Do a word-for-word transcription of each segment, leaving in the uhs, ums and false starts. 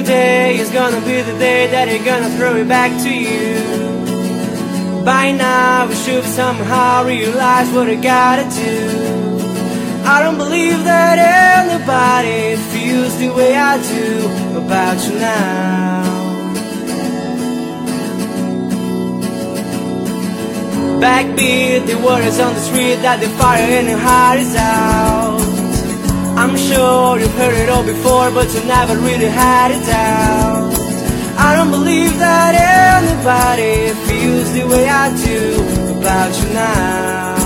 Today is gonna be the day that you're gonna throw it back to you. By now we should somehow realize what I gotta do. I don't believe that anybody feels the way I do about you now. Backbeat, the word is on the street that the fire in your heart is out. I'm sure you've heard it all before, but you never really had it out. I don't believe that anybody feels the way I do about you now.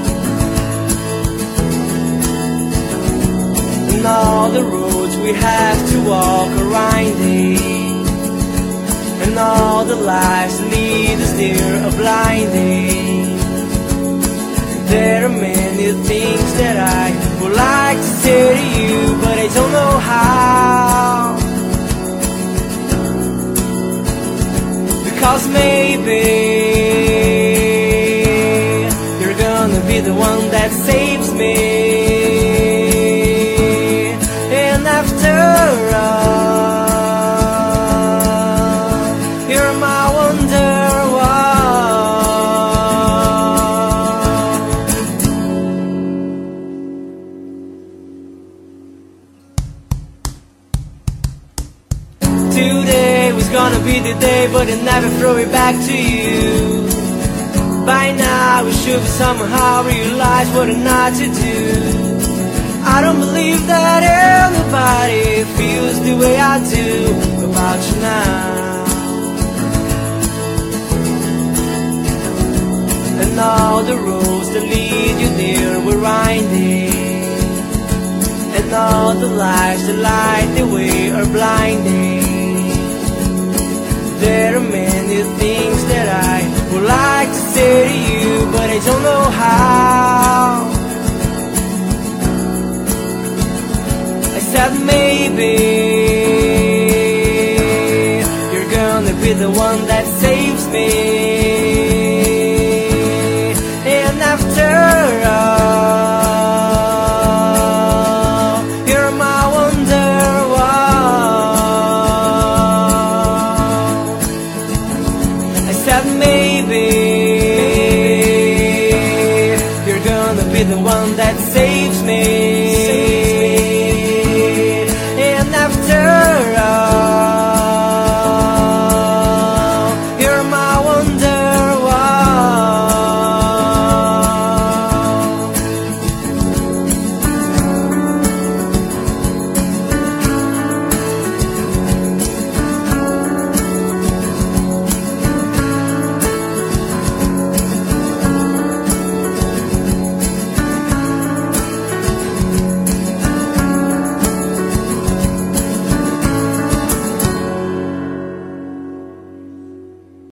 And all the roads we have to walk are winding, and all the lies that lead us there are blinding. There are many things that I would like to say to you, but I don't know how. Because maybe you're gonna be the one that saves me. And after all, you're my wonderwall. Today was gonna be the day, but I never throw it back to you. By now we should somehow realize what not to do. I don't believe that anybody feels the way I do about you now. And all the roads that lead you there were winding, and all the lights that light the way are blinding. There are many things that I would like to say to you, but I don't know how. I said maybe you're gonna be the one that saves me. And after all, you're my wonderwall. I said maybe you're gonna be the one that saves me.